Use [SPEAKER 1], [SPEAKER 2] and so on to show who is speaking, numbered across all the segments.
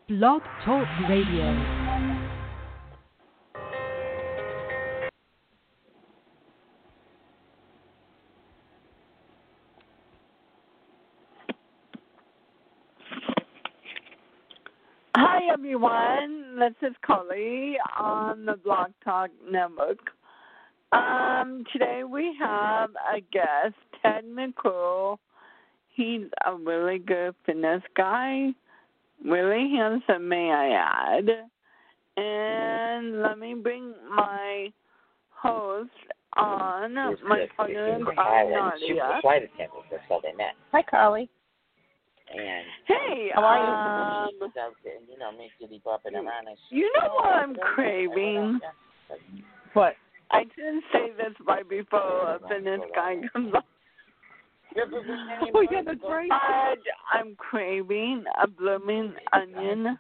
[SPEAKER 1] Blog Talk Radio.
[SPEAKER 2] Hi, everyone. This is Carly on the Blog Talk Network. Today we have a guest, Ted McCool. He's a really good fitness guy, really handsome, may I add. And let me bring my host on, my partner in crime, Nadia.
[SPEAKER 3] She was a flight attendant. That's how they met.
[SPEAKER 4] Hi, Carly.
[SPEAKER 2] And hey,
[SPEAKER 4] how are you?
[SPEAKER 3] Me Diddy bopping around.
[SPEAKER 2] You know what I'm craving?
[SPEAKER 4] What?
[SPEAKER 2] I didn't say this right before a fitness guy comes on.
[SPEAKER 4] Oh, yeah, that's right.
[SPEAKER 2] I'm craving a blooming onion.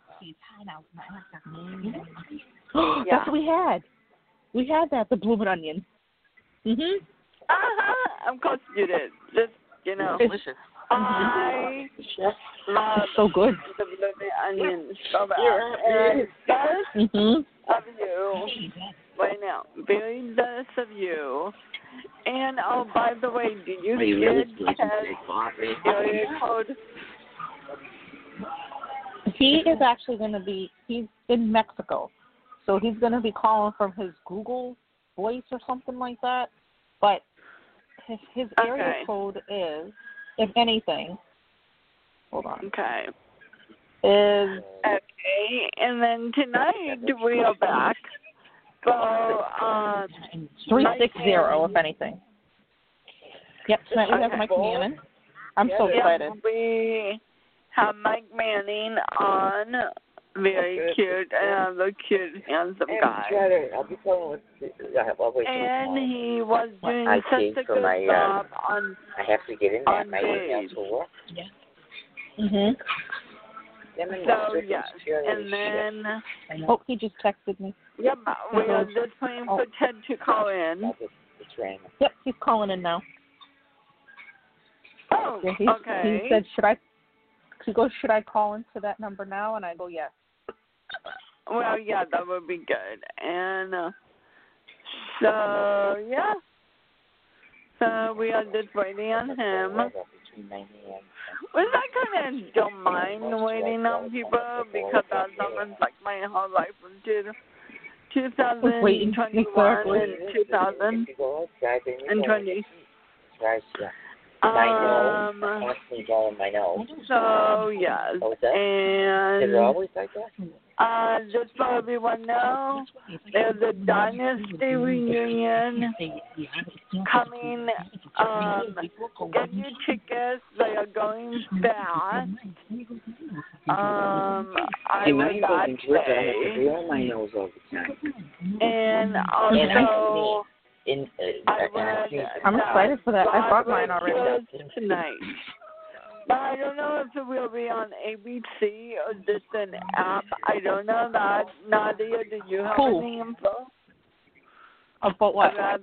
[SPEAKER 4] That's what we had. We had that, the blooming onion. Mhm.
[SPEAKER 2] Of course you did. Just,
[SPEAKER 3] Delicious.
[SPEAKER 2] I love
[SPEAKER 4] so good.
[SPEAKER 2] the blooming onion so bad. And jealous of you right now. Very jealous of you. And, oh, by the way, did you get Ted's area code?
[SPEAKER 4] He is actually going to be, he's in Mexico. So he's going to be calling from his Google Voice or something like that. But his area code is, if anything, hold on.
[SPEAKER 2] Okay.
[SPEAKER 4] Is
[SPEAKER 2] okay, and then tonight we are back. So
[SPEAKER 4] 360, if anything. Yep, tonight we have Mike Manning. I'm so excited.
[SPEAKER 2] We have Mike Manning on. Very cute, another cute, handsome guy.
[SPEAKER 3] I'll be calling
[SPEAKER 2] and he was doing such a good job on.
[SPEAKER 3] I have to get in there. My email to work.
[SPEAKER 4] Yeah.
[SPEAKER 2] So yes, and then.
[SPEAKER 4] Oh, he just texted me.
[SPEAKER 2] Yep, we are just waiting for Ted to call in.
[SPEAKER 4] Yep, he's calling in now.
[SPEAKER 2] Oh,
[SPEAKER 4] yeah,
[SPEAKER 2] okay.
[SPEAKER 4] He said, he goes, should I call into that number now? And I go, yes.
[SPEAKER 2] Well, yeah, that would be good. And so, yeah. So we are just waiting on him. Which I kind of don't mind waiting on people because that's something like my whole life from 2021 and 2020. So, yes. And
[SPEAKER 3] is it always like that?
[SPEAKER 2] just so everyone knows, there's a Dynasty reunion coming. Get your tickets. They are going fast. I was that day. And also,
[SPEAKER 4] I'm excited for that. I bought mine already.
[SPEAKER 2] Tonight. But I don't know if it will be on ABC or just an app. I don't know that. Nadia, did you have any info?
[SPEAKER 4] About what?
[SPEAKER 2] About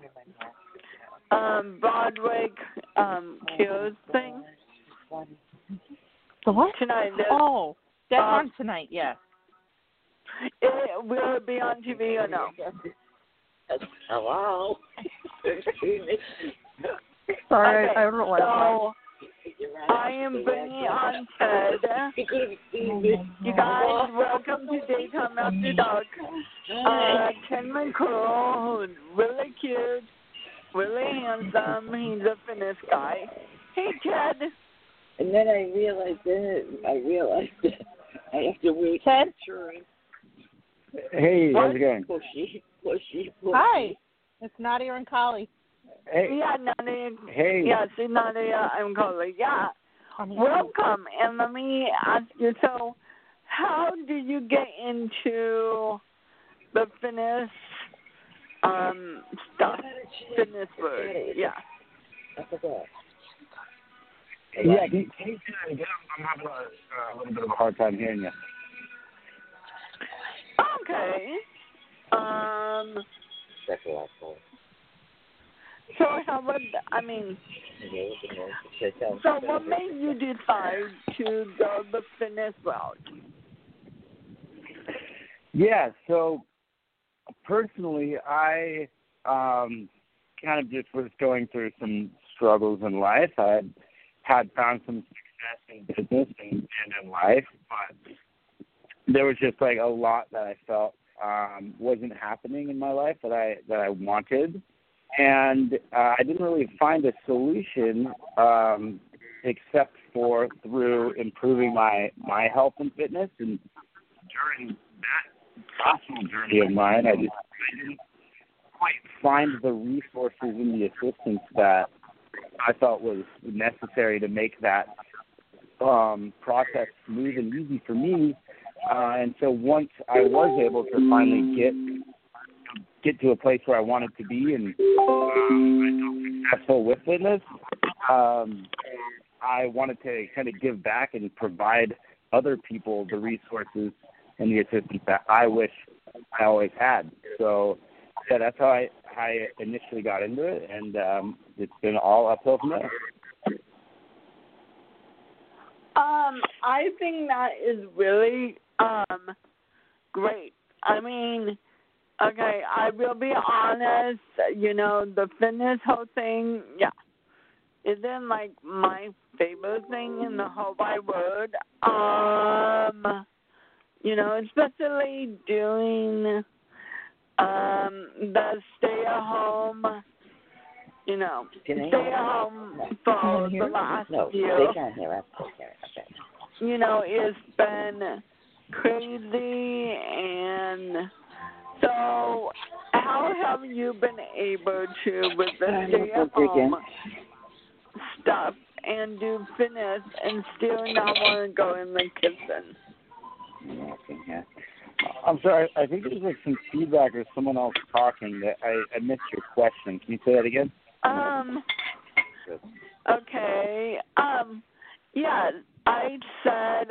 [SPEAKER 2] the Broadway Kills thing?
[SPEAKER 4] The what?
[SPEAKER 2] Tonight.
[SPEAKER 4] Oh, that's on tonight, yeah.
[SPEAKER 2] Will it be on TV or no?
[SPEAKER 3] Hello?
[SPEAKER 4] Sorry,
[SPEAKER 2] okay,
[SPEAKER 4] I don't know what.
[SPEAKER 2] So, I am bringing on Ted. You guys, welcome to Daytime After Dark. Ted McCool, who's really cute, really handsome. He's a fitness guy. Hey, Ted.
[SPEAKER 3] And then I realized that I have to wait.
[SPEAKER 4] Ted?
[SPEAKER 5] Hey, how's it going?
[SPEAKER 3] Pushy.
[SPEAKER 4] Hi, it's Nadia and Carly.
[SPEAKER 5] Hey.
[SPEAKER 2] Yeah, Nadia.
[SPEAKER 5] Hey.
[SPEAKER 2] Yes, Nadia, I'm calling. Yeah. Welcome. And let me ask you, so how did you get into the fitness stuff? Fitness word, yeah.
[SPEAKER 3] I forgot.
[SPEAKER 5] Yeah, can you say that again? I'm having a little bit of a hard time hearing you.
[SPEAKER 2] Okay.
[SPEAKER 3] That's a lot more.
[SPEAKER 2] So how would, I mean, so what made you decide to go the fitness route?
[SPEAKER 5] Yeah, so personally, I kind of just was going through some struggles in life. I had found some success in business and in life, but there was just like a lot that I felt wasn't happening in my life that I wanted, and I didn't really find a solution except for through improving my health and fitness. And during that personal journey of mine, I didn't quite find the resources and the assistance that I thought was necessary to make that process smooth and easy for me. And so once I was able to finally get to a place where I wanted to be and I felt successful with fitness, I wanted to kind of give back and provide other people the resources and the assistance that I wish I always had. So yeah, that's how I initially got into it, and it's been all uphill from there.
[SPEAKER 2] I think that is really great. I mean, okay, I will be honest, the fitness whole thing, yeah, isn't like my favorite thing in the whole wide world. Especially doing the stay-at-home, stay-at-home for the last year.
[SPEAKER 3] They can't hear us. Okay.
[SPEAKER 2] It's been crazy, and so how have you been able to, with the stay-at-home stuff, and do fitness and still not want to go in the kitchen?
[SPEAKER 3] Yeah.
[SPEAKER 5] I'm sorry, I think there's like some feedback or someone else talking that I missed your question. Can you say that again?
[SPEAKER 2] Okay. Yeah, I said,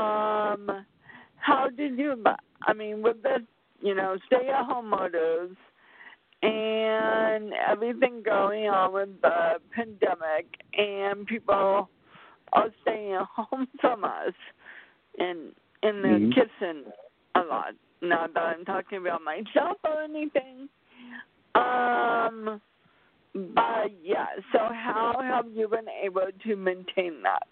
[SPEAKER 2] how did you, with the, stay-at-home orders and everything going on with the pandemic and people are staying home from us and in the kitchen a lot. Not that I'm talking about myself or anything. But yeah, so how have you been able to maintain that?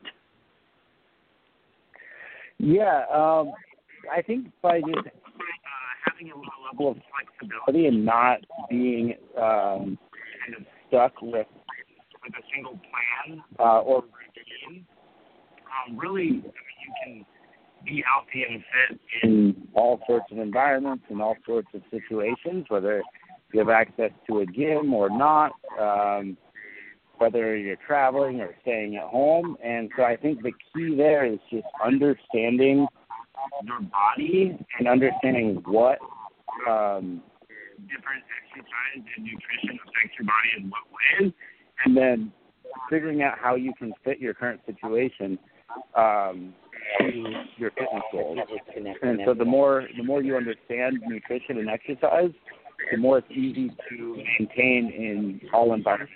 [SPEAKER 5] Yeah, I think by just having a level of flexibility and not being kind of stuck with a single plan or routine. Really, you can be healthy and fit in all sorts of environments and all sorts of situations, whether you have access to a gym or not, whether you're traveling or staying at home. And so I think the key there is just understanding your body and understanding what different exercise and nutrition affects your body in what ways, and then figuring out how you can fit your current situation to your fitness goals. And so the more you understand nutrition and exercise, the more it's easy to maintain in all environments.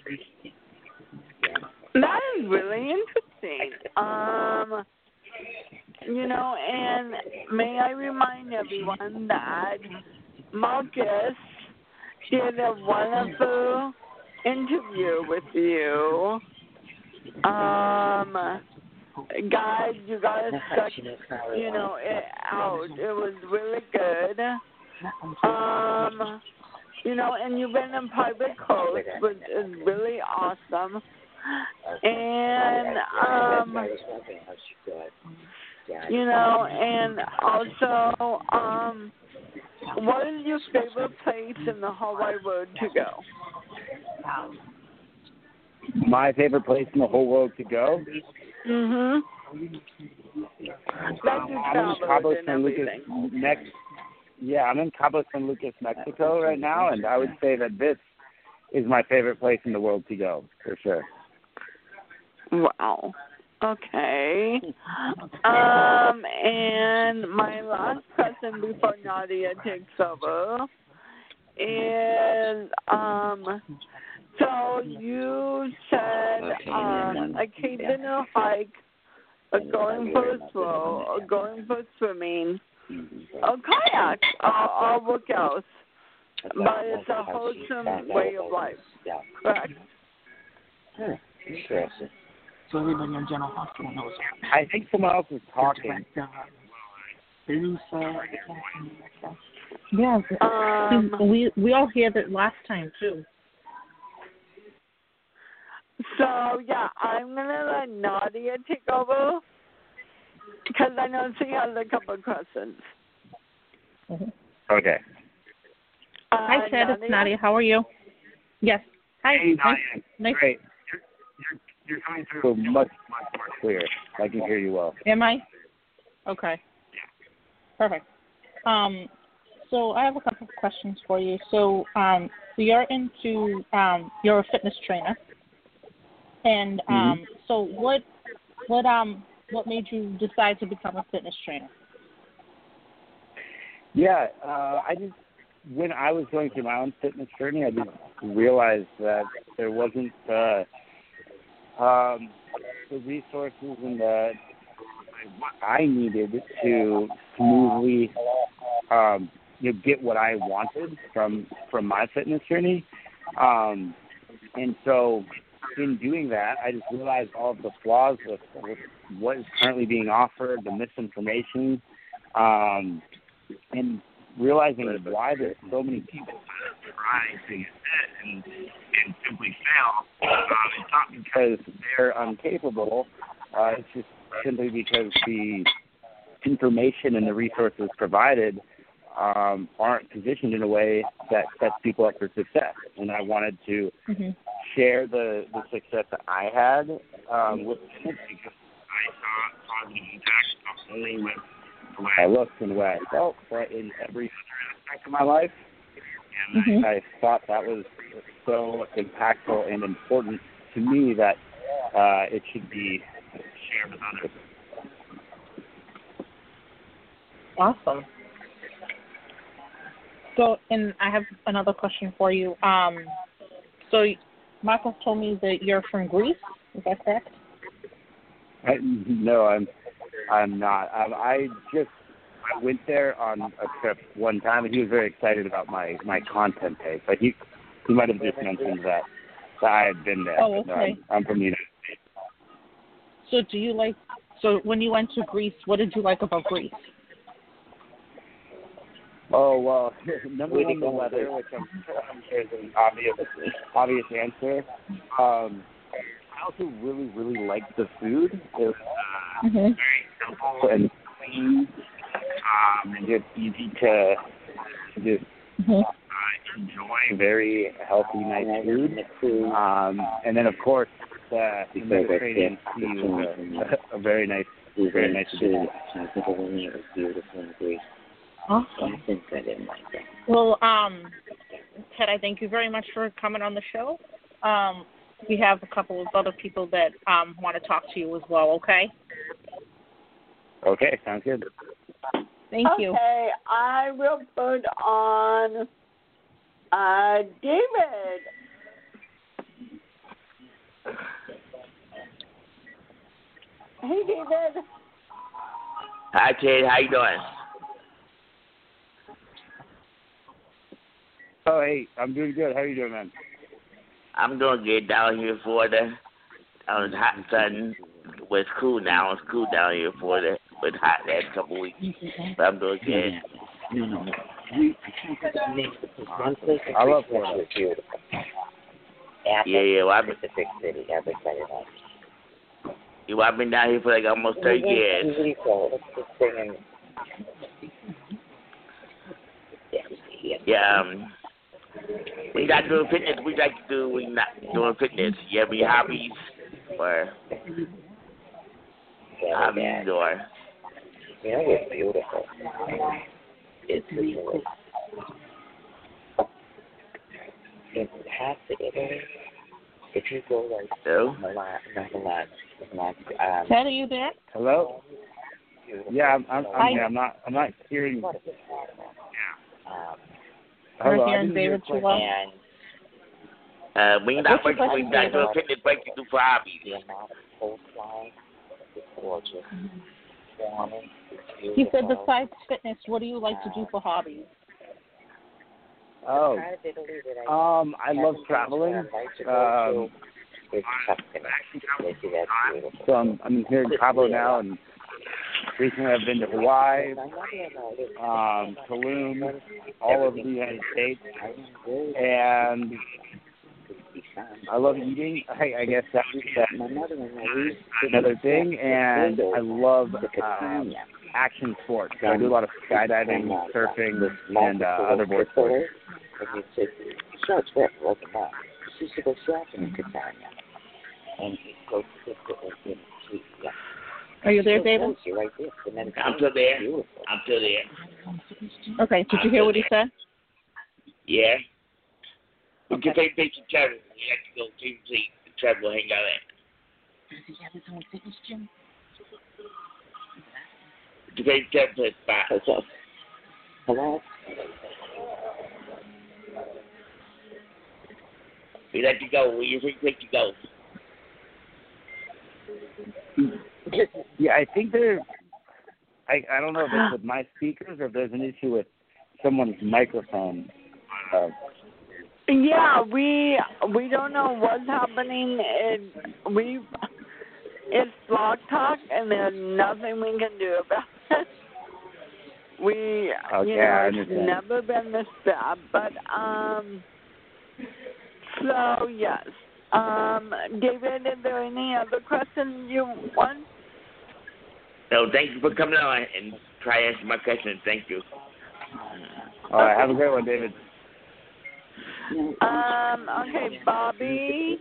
[SPEAKER 2] That is really interesting. And may I remind everyone that Marcus did a wonderful interview with you. Guys, you gotta check, it out. It was really good. And you've been in private coach, which is really awesome. And and also, what is your favorite place in the whole wide world to go?
[SPEAKER 5] My favorite place in the whole world to go?
[SPEAKER 2] I'm
[SPEAKER 5] in Cabo San Lucas, I'm in Cabo San Lucas, Mexico right now, and I would say that this is my favorite place in the world to go, for sure.
[SPEAKER 2] Wow. Okay. And my last question before Nadia takes over is, so you said occasional hike, going for a stroll, or going for swimming Oh, kayak or what else?
[SPEAKER 3] That's
[SPEAKER 2] But it's a
[SPEAKER 3] how she
[SPEAKER 2] wholesome
[SPEAKER 3] found out
[SPEAKER 2] way of
[SPEAKER 3] about
[SPEAKER 2] life,
[SPEAKER 3] it. Yeah.
[SPEAKER 2] correct?
[SPEAKER 3] Interesting.
[SPEAKER 6] So everybody in General Hospital knows her.
[SPEAKER 5] I think someone else is talking.
[SPEAKER 4] Yeah, we all heard it last time too.
[SPEAKER 2] So yeah, I'm gonna let Nadia take over because I know she has a couple of questions.
[SPEAKER 5] Okay.
[SPEAKER 4] Hi, Ted. It's Nadia. How are you? Yes. Hi.
[SPEAKER 5] Hey, Nadia.
[SPEAKER 4] Nice.
[SPEAKER 5] Great. You're coming through much more clear. I can hear you well.
[SPEAKER 4] Am I? Okay. Perfect. So I have a couple of questions for you. So you're you're a fitness trainer, and so what made you decide to become a fitness trainer?
[SPEAKER 5] Yeah, when I was going through my own fitness journey, I just realized that there wasn't the resources and what I needed to smoothly get what I wanted from my fitness journey. And so in doing that, I just realized all of the flaws with what is currently being offered, the misinformation, and realizing why there's so many people try to get fit and simply fail. It's not because they're incapable. It's just simply because the information and the resources provided aren't positioned in a way that sets people up for success. And I wanted to share the success that I had with kids because I saw positive impact not only with the way I looked and the way I felt, but in every other aspect of my life. And I thought that was so impactful and important to me that it should be shared with others.
[SPEAKER 4] Awesome. So, and I have another question for you. So Michael told me that you're from Greece. Is that correct?
[SPEAKER 5] No, I'm not. I went there on a trip one time, and he was very excited about my content page. But he might have just mentioned that I had been there.
[SPEAKER 4] Oh, okay.
[SPEAKER 5] No, I'm from the United States.
[SPEAKER 4] So when you went to Greece, what did you like about Greece?
[SPEAKER 5] Oh, well, number one, the weather, which I'm sure is an obvious answer. I also really, really liked the food. It was very simple and clean, and just easy to just enjoy very healthy, nice food. And then, of course, the Mediterranean Sea was a very nice addition.
[SPEAKER 3] It was beautiful in Greece.
[SPEAKER 4] Awesome.
[SPEAKER 3] I think I didn't like that.
[SPEAKER 4] Well, Ted, I thank you very much for coming on the show. We have a couple of other people that want to talk to you as well, okay?
[SPEAKER 5] Okay, sounds good.
[SPEAKER 4] Thank you.
[SPEAKER 2] Okay, I will put on David. Hey, David.
[SPEAKER 7] Hi, Ted. How you doing?
[SPEAKER 5] Oh, hey, I'm doing good. How are you doing, man?
[SPEAKER 7] I'm doing good down here in Florida. I was hot and sun. Well, it's cool now. It's cool down here in Florida. But hot the last couple of weeks. But I'm doing good.
[SPEAKER 3] No.
[SPEAKER 5] I love Florida.
[SPEAKER 7] Yeah. Well,
[SPEAKER 3] Pacific City. Everybody likes
[SPEAKER 7] I've been down here for like almost 30 years. Yeah. When you're not doing fitness, we like to do when you're not doing fitness. You have any hobbies or hobbies or?
[SPEAKER 3] You know, it's beautiful. It's really in past Italy. If you go like Milan,
[SPEAKER 4] Ted, are you there?
[SPEAKER 5] Hello? Yeah, I'm here. I'm not hearing.
[SPEAKER 4] Yeah.
[SPEAKER 5] Hello,
[SPEAKER 4] We're hearing David too well.
[SPEAKER 7] When you're not doing fitness, what you do for hobbies?
[SPEAKER 3] The amount of coastline is gorgeous.
[SPEAKER 4] He said, besides fitness, what do you like to do for hobbies?
[SPEAKER 5] Oh, I love traveling. So I'm here in Cabo now, and recently I've been to Hawaii, Tulum, all over the United States, and I love eating. I guess that's another thing, and I love action sports. So I do a lot of skydiving, surfing, and other board sports.
[SPEAKER 4] Are you there, David?
[SPEAKER 7] I'm still there. I'm still there.
[SPEAKER 4] Okay, did you hear what he said?
[SPEAKER 7] Yeah. We can take pictures of Trevor. We have to go see Trevor will hang out at.
[SPEAKER 6] Does he have his own fitness gym?
[SPEAKER 7] To take Trevor to his spot.
[SPEAKER 3] Hello?
[SPEAKER 7] We let you go. We usually take you go.
[SPEAKER 5] Yeah, I think there's. I don't know if it's with my speakers or if there's an issue with someone's microphone.
[SPEAKER 2] Yeah, we don't know what's happening. It's Blog Talk, and there's nothing we can do about it. It's never been this bad, but so yes. David, is there any other questions you want?
[SPEAKER 7] No, thank you for coming on and try to answer my question. Thank you.
[SPEAKER 5] All right, have a great one, David.
[SPEAKER 2] Okay, Bobby.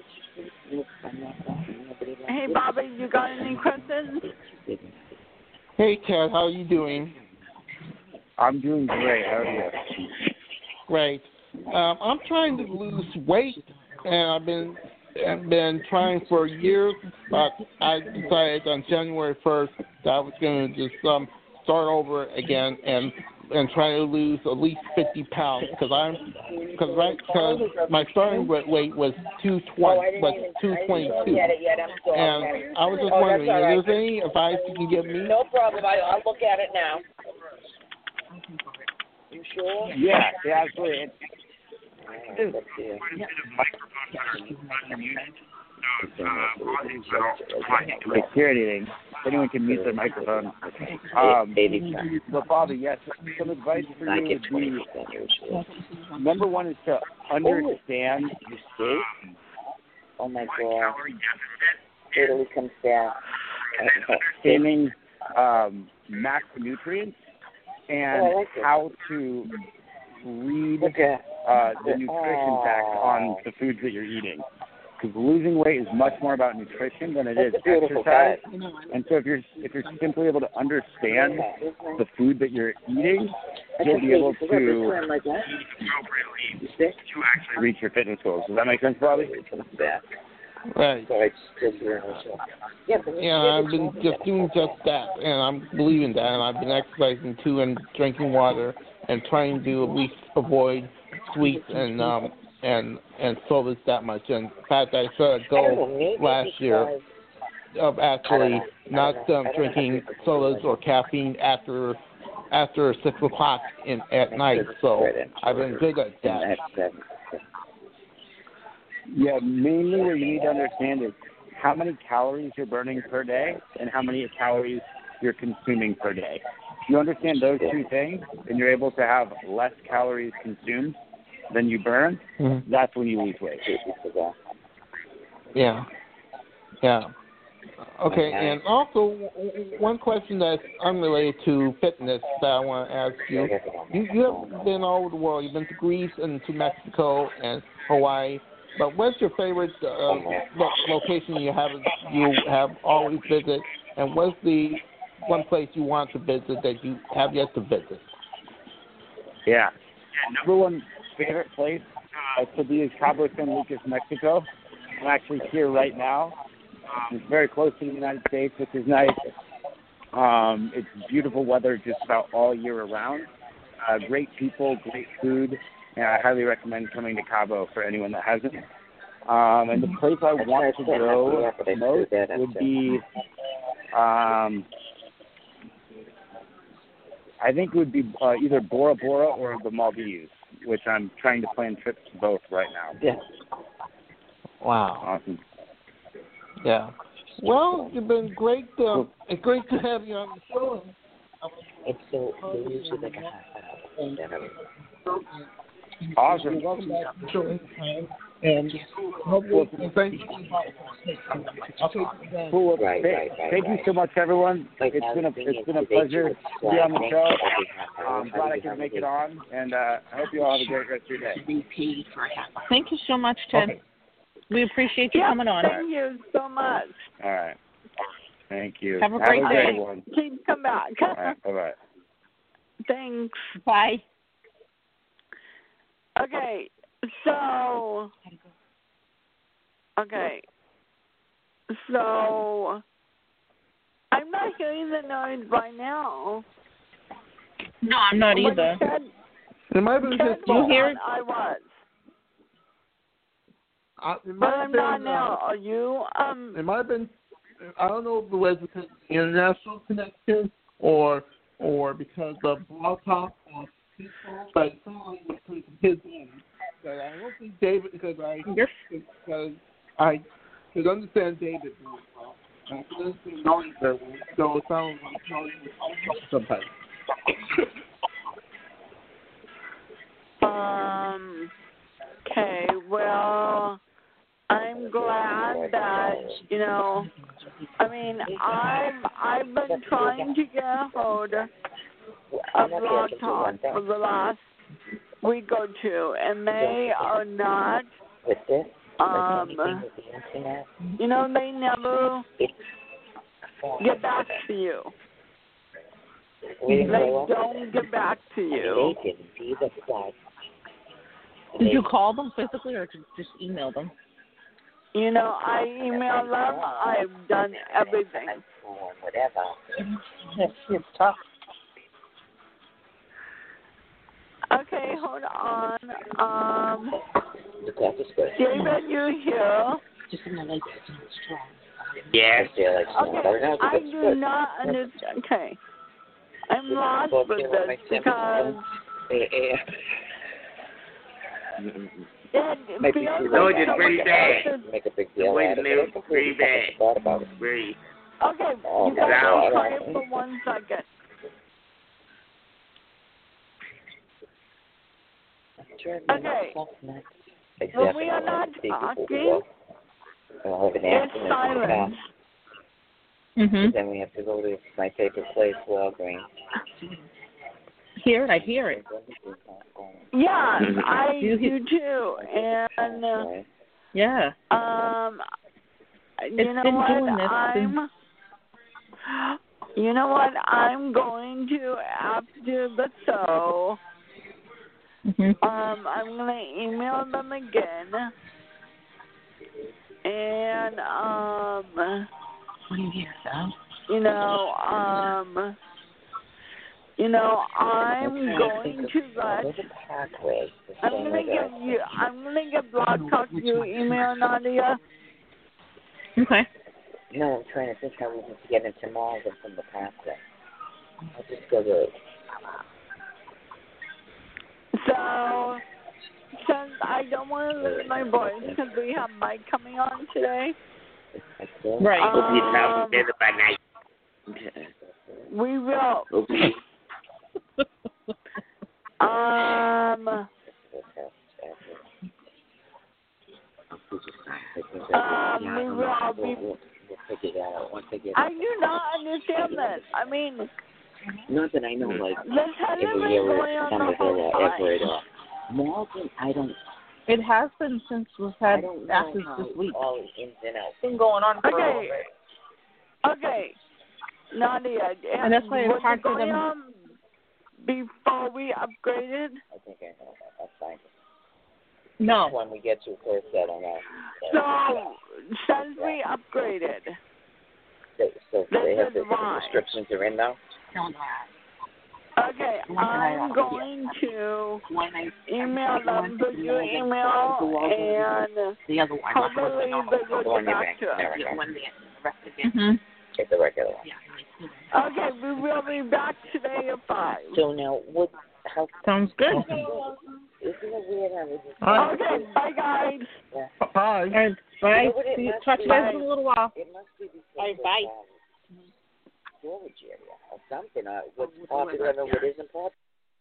[SPEAKER 2] Hey, Bobby, you got any questions?
[SPEAKER 8] Hey, Ted, how are you doing?
[SPEAKER 5] I'm doing great. How are you?
[SPEAKER 8] Great. I'm trying to lose weight, and I've been trying for years, but I decided on January 1st that I was going to just start over again and try to lose at least 50 pounds because my starting weight was 222, and I was just wondering, is there any advice you can give me?
[SPEAKER 9] No problem. I'll look at it now. You sure?
[SPEAKER 5] Yeah, absolutely. Can't hear anything. Anyone can mute their microphone. But Bobby, yes, some advice for you would be: number one is to understand.
[SPEAKER 3] Oh my God! Italy comes down.
[SPEAKER 5] Understanding macronutrients and how to read the nutrition facts on the foods that you're eating. Because losing weight is much more about nutrition than it is exercise. And so if you're simply able to understand the food that you're eating, you'll be able to appropriately to actually reach your fitness goals. Does that make sense, Bobby?
[SPEAKER 8] Right. Yeah, I've been just doing just that, and I'm believing that, and I've been exercising too and drinking water and trying to at least avoid sweets and sodas that much. And in fact, I set a goal last year of actually not drinking sodas or caffeine after 6 o'clock at night. So I've been good at that.
[SPEAKER 5] Yeah, mainly what you need to understand is how many calories you're burning per day and how many calories you're consuming per day. If you understand those two things and you're able to have less calories consumed than you burn, that's when you lose weight.
[SPEAKER 8] Yeah. Okay, and also one question that's unrelated to fitness that I want to ask you. You have been all over the world. You've been to Greece and to Mexico and Hawaii. But what's your favorite location you have always visited, and what's the one place you want to visit that you have yet to visit?
[SPEAKER 5] Yeah. Number one favorite place to be is Cabo San Lucas, Mexico. I'm actually here right now. It's very close to the United States, which is nice. It's beautiful weather just about all year around. Great people, great food. And I highly recommend coming to Cabo for anyone that hasn't. And the place I want to go most would be I think it would be either Bora Bora or the Maldives, which I'm trying to plan trips to both right now.
[SPEAKER 3] Yeah.
[SPEAKER 8] Wow.
[SPEAKER 5] Awesome.
[SPEAKER 8] Yeah. Well, you've been great. Great to have you on the show.
[SPEAKER 3] It's so usually like a half hour.
[SPEAKER 5] Awesome.
[SPEAKER 8] You're welcome back to the show anytime. And hopefully, thank you. Okay.
[SPEAKER 5] Cool.
[SPEAKER 3] Right.
[SPEAKER 5] Thank you so much, everyone. It's been a pleasure to be on the show. I'm glad I could make it on, and I hope you all have a great rest of your day.
[SPEAKER 4] Thank you so much, Ted.
[SPEAKER 5] Okay.
[SPEAKER 4] We appreciate you coming on.
[SPEAKER 2] Thank you so much.
[SPEAKER 5] All right. Thank you.
[SPEAKER 4] Have a great day.
[SPEAKER 5] One.
[SPEAKER 2] Please come back.
[SPEAKER 5] All right. Bye-bye.
[SPEAKER 2] Thanks.
[SPEAKER 4] Bye.
[SPEAKER 2] Okay, so I'm not hearing the noise right now.
[SPEAKER 4] No, I'm not either.
[SPEAKER 8] It might have been just
[SPEAKER 4] you hear it?
[SPEAKER 2] I was.
[SPEAKER 8] It
[SPEAKER 2] But
[SPEAKER 8] might have
[SPEAKER 2] I'm
[SPEAKER 8] been,
[SPEAKER 2] not now. Are you?
[SPEAKER 8] It might have been. I don't know if it was because of the international connection or because of Blog Talk or people, but it sounded like it was his own. But I don't think David because I could understand David really well. I could understand Nolan very well, so it sounded like Nolan was sometimes.
[SPEAKER 2] Okay. Well, I'm glad that I mean, I've been trying to get a hold of Blog Talk for the last week or two, and they are not. They never get back to you. They don't get back to you.
[SPEAKER 4] Did you call them physically or just email them?
[SPEAKER 2] I email them. I've done everything.
[SPEAKER 4] It's tough.
[SPEAKER 2] Okay, hold on. David, you here?
[SPEAKER 7] Yes.
[SPEAKER 2] Okay, I do not understand. Okay. I'm lost with this because it feels
[SPEAKER 7] No,
[SPEAKER 2] like
[SPEAKER 7] it's pretty bad.
[SPEAKER 3] Make a big deal
[SPEAKER 7] Wait
[SPEAKER 3] out
[SPEAKER 7] a
[SPEAKER 3] of
[SPEAKER 7] minute,
[SPEAKER 3] it.
[SPEAKER 7] pretty bad. Pretty.
[SPEAKER 2] Okay, you guys try it for 1 second. Okay. When we are not talking, it's silence.
[SPEAKER 4] Mhm.
[SPEAKER 3] Then we have to go to my favorite place, Walgreens.
[SPEAKER 4] I hear it.
[SPEAKER 2] Yeah, I do too. And
[SPEAKER 4] yeah.
[SPEAKER 2] You know what? I'm going to after the show. I'm gonna email them again. And I'm going to I'm gonna get Blog Talk your email, Nadia.
[SPEAKER 4] Okay.
[SPEAKER 3] No, I'm trying to think how we can get into malls and from the pathway. I'll just go to.
[SPEAKER 2] So, since I don't want to lose my voice because we have Mike coming on today.
[SPEAKER 4] Right.
[SPEAKER 7] Hope you talk together by night.
[SPEAKER 2] We will.
[SPEAKER 7] Okay.
[SPEAKER 2] We will be. I do not understand this. I mean.
[SPEAKER 3] Not that I know, like,
[SPEAKER 2] this hasn't been going on the whole time.
[SPEAKER 3] Malden, I don't.
[SPEAKER 4] It has been since we've had after this week.
[SPEAKER 3] All ins and outs.
[SPEAKER 4] It's been going on for a little bit.
[SPEAKER 2] Okay. Nadia,
[SPEAKER 4] and that's why it's hard for them.
[SPEAKER 2] Before we upgraded?
[SPEAKER 3] I think I know that. That's fine.
[SPEAKER 4] No.
[SPEAKER 3] When we get to first, I don't know.
[SPEAKER 2] So, since we upgraded.
[SPEAKER 3] So they have the restrictions are in now?
[SPEAKER 2] Okay, I'm going to email them to your email and
[SPEAKER 6] the other one.
[SPEAKER 2] hopefully they will get back to us.
[SPEAKER 3] It's a regular one.
[SPEAKER 2] Okay, we will be back today at 5.
[SPEAKER 3] So now, how
[SPEAKER 4] Sounds good.
[SPEAKER 3] isn't it weird how we just...
[SPEAKER 2] Okay, bye guys.
[SPEAKER 3] Yeah.
[SPEAKER 4] Bye. All right, bye.
[SPEAKER 3] You know what it
[SPEAKER 4] See you,
[SPEAKER 3] must
[SPEAKER 4] talk to you
[SPEAKER 3] be?
[SPEAKER 4] guys in a little while.
[SPEAKER 3] It must be because
[SPEAKER 4] All right,
[SPEAKER 3] of,
[SPEAKER 4] bye.
[SPEAKER 3] storage area or something. What's popular and what isn't popular.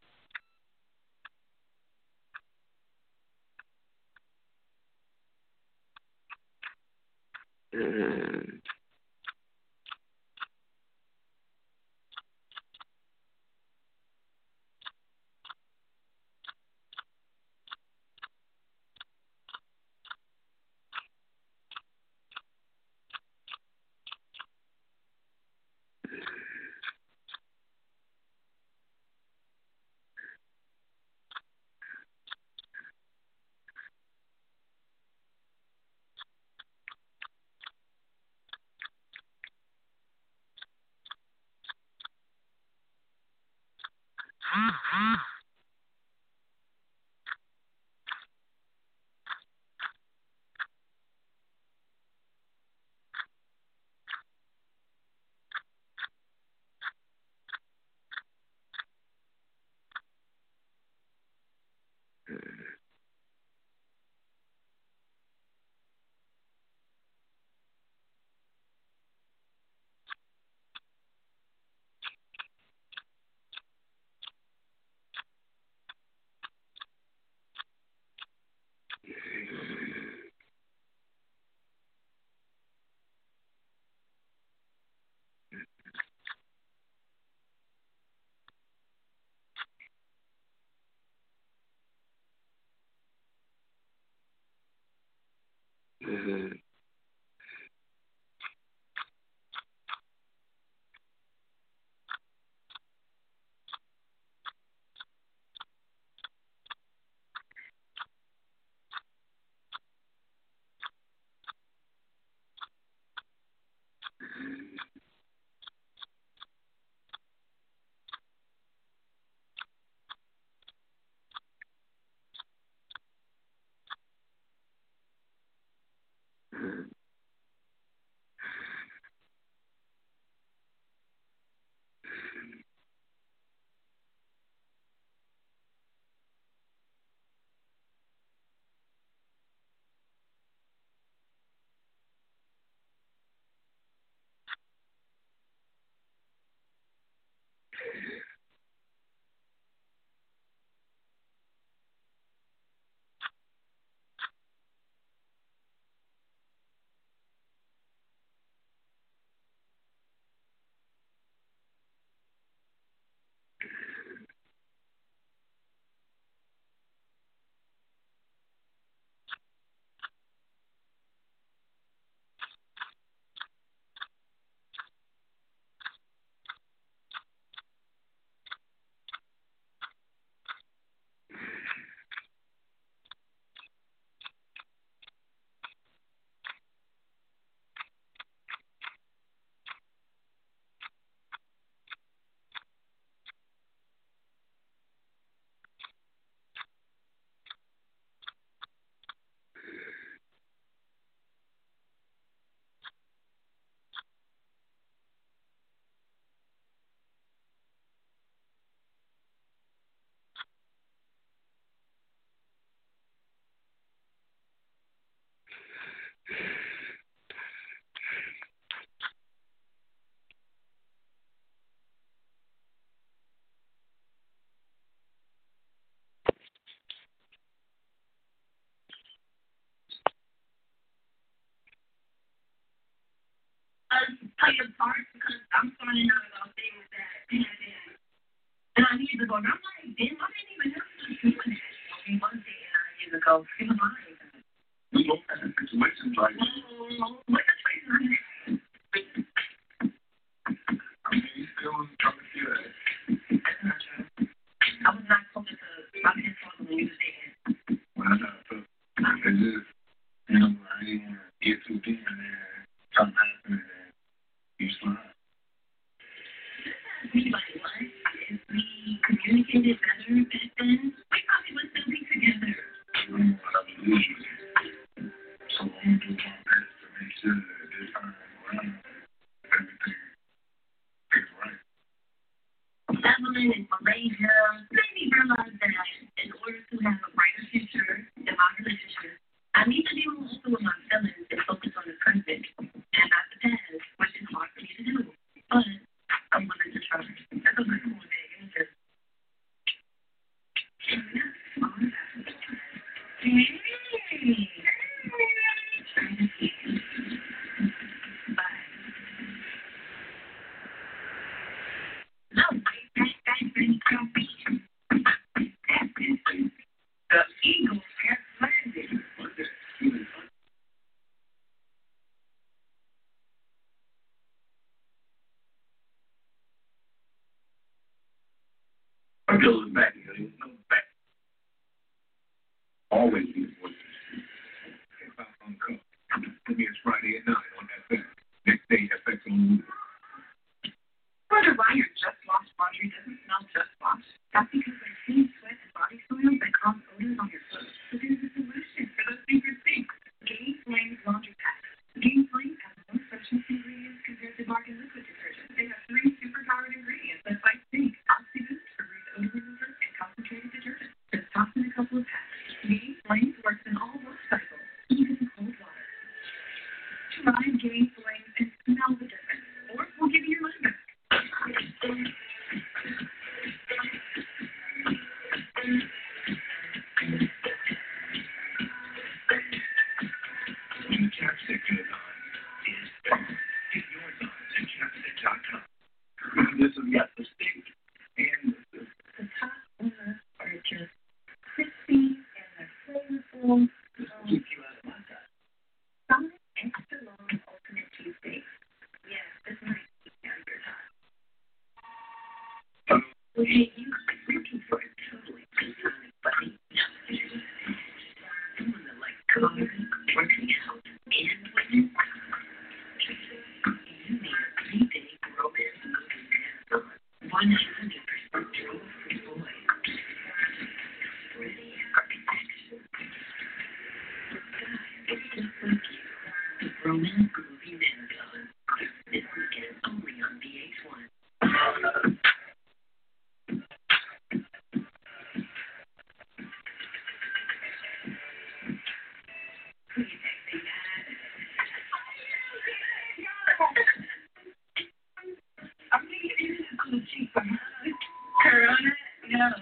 [SPEAKER 10] Play a part because I'm finding out about things that and I need to go. And I'm like, damn, I didn't even know he was doing that. He was dating 9 years ago. Still alive. We look at situations like what situation I mean, he's still trying to see that. That's not true. I was not supposed to stop his father when he was dating. Well, I know. It's just, I didn't want to get too deep in there and something happened and you slide. Anybody, what? If we communicated better back then, we probably would still be together. I believe you. So I'm going to do my best to make sure that this time around, everything England and Malaysia made me realize that in order to have a brighter future in my relationship, I need to be more open with my feelings and focus on the present and not the past, which is hard for me to do. But I'm willing to try. That's a good cool day. Just the Eagles have landed.
[SPEAKER 11] I'm going back. No back. Always be the voice. If I'm uncut, put me as Friday at 9 on FX. Next day, FX on Hulu.
[SPEAKER 10] Wonder why your just washed laundry doesn't smell just washed. That's because there's clean sweat and body soils that cause odors on your clothes. So there's a solution for those secret things. Gain Flames Laundry Packs. Gain Flames has more freshness ingredients compared to Bargain liquid detergent. They have 3 superpowered ingredients that fight stink, OxyBoost for grease odor remover, and concentrated detergent. Just toss in a couple of packs. Gain Flames works in all wash cycles, even in cold water. Try Gain Flames and smell the difference, or we'll give you your money back.
[SPEAKER 11] When the chapstick goes on, is get yours on at chapstick.com. This has got the stick and
[SPEAKER 10] the top ones are just crispy and they're flavorful.
[SPEAKER 11] keep you out of my time.
[SPEAKER 10] Some extra long ultimate cheesesteaks. Yes, this might keep you out of your time. Well, hey, you looking for a totally platonic buddy? Someone that likes cooking, working out, and women. You need a 3-day romance movie marathon. 100% trouble-free boy. Ready for action. Guys, just like you. Romance movie marathon. This weekend only on VH1. Corona? No. I'm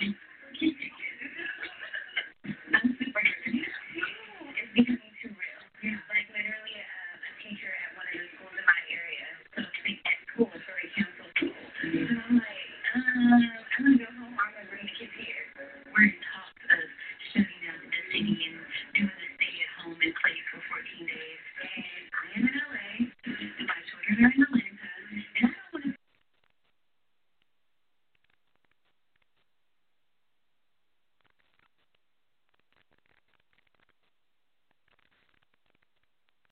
[SPEAKER 10] super nervous. It's becoming too real. Yeah. Like literally a teacher at one of the schools in my area. So at school, it's already canceled school. And I'm like, I'm gonna go home. I'm gonna bring the kids here. We're in